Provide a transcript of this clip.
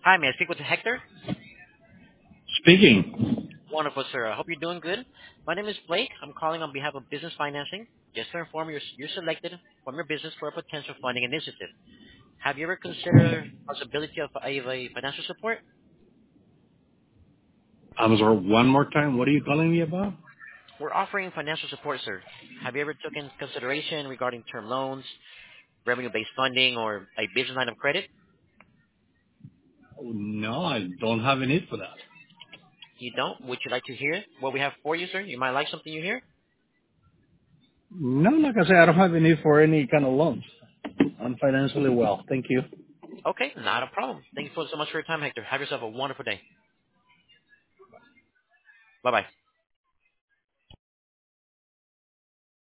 Hi, may I speak with Hector? Speaking. Wonderful, sir. I hope you're doing good. My name is Blake. I'm calling on behalf of Business Financing. Just to inform you, you're selected from your business for a potential funding initiative. Have you ever considered the possibility of a financial support? I'm sorry, one more time. What are you calling me about? We're offering financial support, sir. Have you ever taken consideration regarding term loans, revenue-based funding, or a business line of credit? Oh, no, I don't have a need for that. You don't? Would you like to hear what we have for you, sir? You might like something you hear? No, like I said, I don't have a need for any kind of loans. I'm financially well. Thank you. Okay, not a problem. Thank you so much for your time, Hector. Have yourself a wonderful day. Bye-bye.